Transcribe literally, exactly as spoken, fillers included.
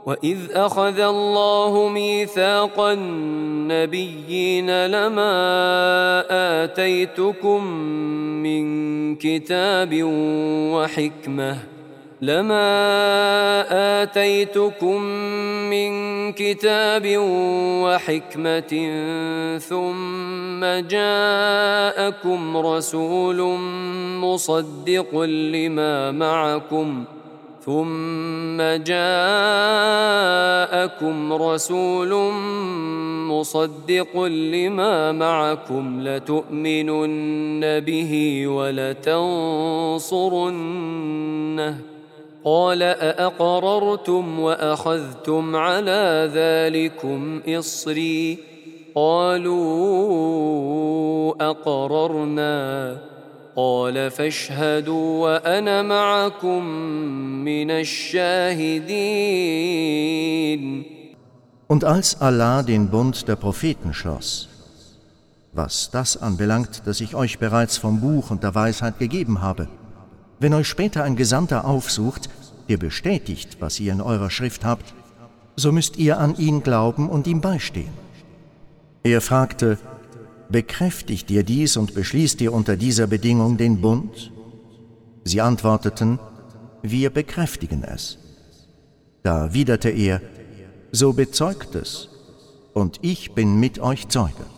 وإذ أخذ الله ميثاق النبيين لما آتيتكم من كتاب وحكمة لما آتيتكم من كتاب وحكمة ثم جاءكم رسول مصدق لما معكم ثم جاءكم رسول مصدق لما معكم لتؤمنن به ولتنصرنه قال أأقررتم وأخذتم على ذلكم إصري قالوا أقررنا قال فاشهدوا وأنا معكم من الشاهدين. Und als Allah den Bund der Propheten schloss, was das anbelangt, dass ich euch bereits vom Buch und der Weisheit gegeben habe, wenn euch später ein Gesandter aufsucht, der bestätigt, was ihr in eurer Schrift habt, so müsst ihr an ihn glauben und ihm beistehen. Er fragte, bekräftigt ihr dies und beschließt ihr unter dieser Bedingung den Bund? Sie antworteten, wir bekräftigen es. Da widerte er, so bezeugt es, und ich bin mit euch Zeuge.